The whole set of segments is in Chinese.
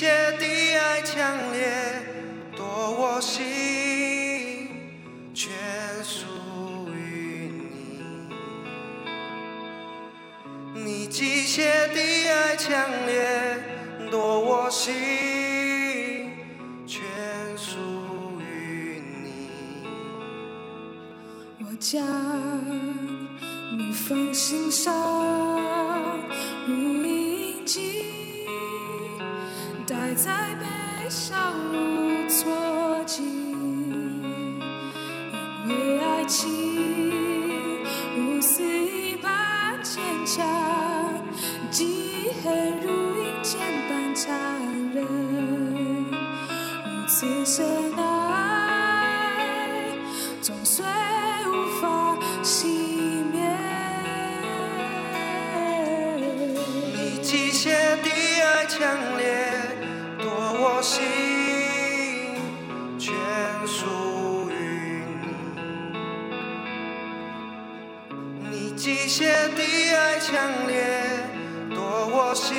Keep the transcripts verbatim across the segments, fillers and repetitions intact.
血的爱强烈，夺我心，全属于你。你机械的爱强烈，夺我心，全属于你。 我将你放心上，如印记，待在悲伤无措记。因为爱情如丝一般坚强，记恨如银剑般残忍，如此深爱，终虽无法熄灭。 你机械的爱强烈，夺我心，全属于你。你机械的爱强烈，夺我心，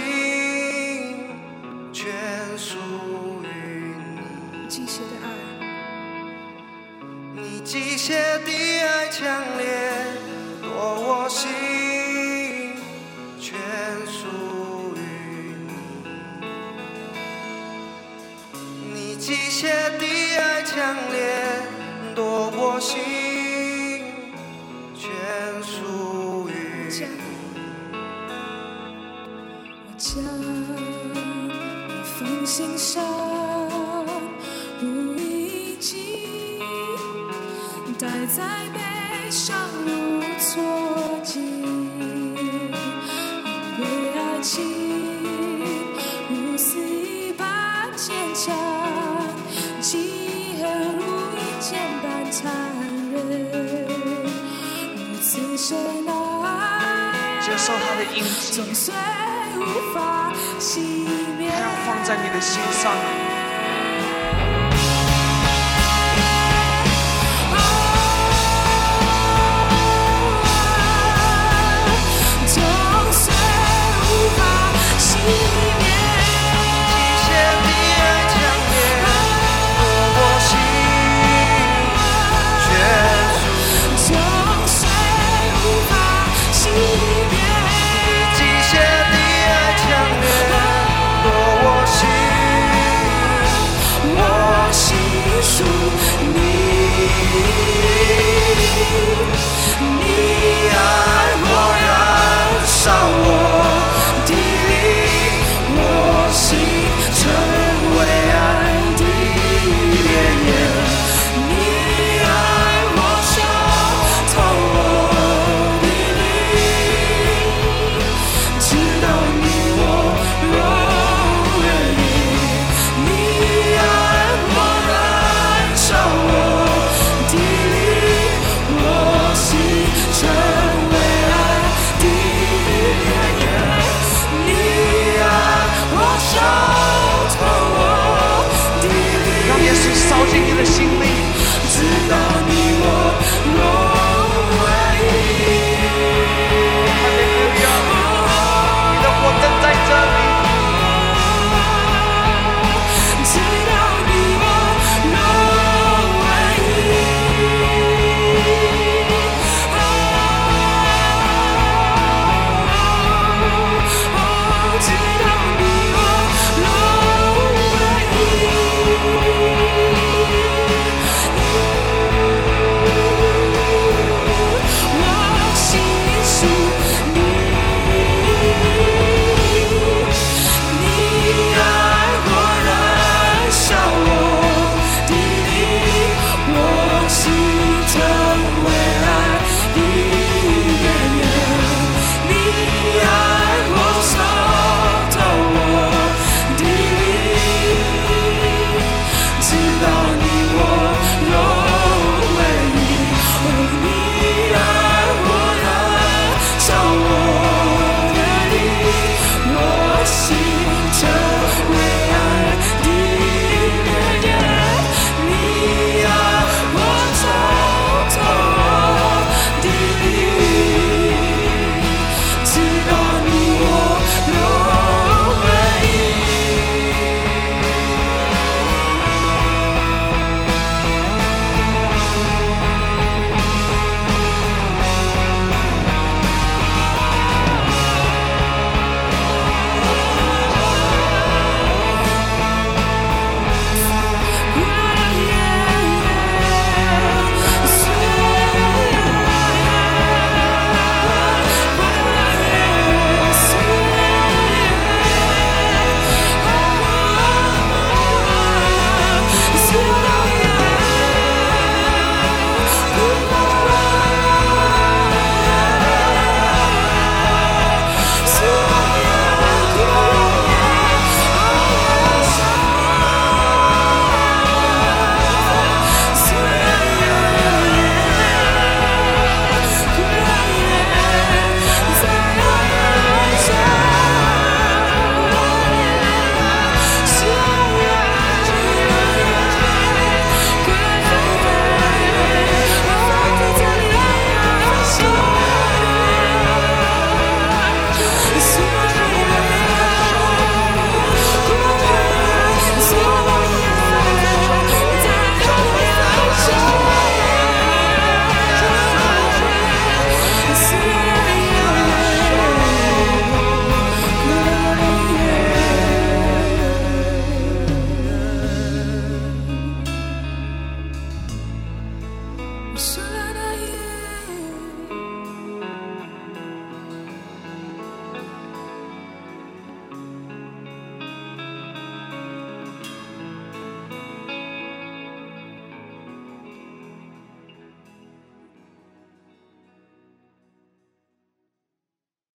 全属于你。 机械的爱， 你机械的爱强烈，夺我心，全属于你。你机械的爱强烈，夺我心，全属于你。 我将你放心上，如印记，待在悲伤无措记。因为爱情如丝一般坚强，记恨如银剑般残忍，如此深爱， 接受他的印记， 终虽无法熄灭。 他要放在你的心上。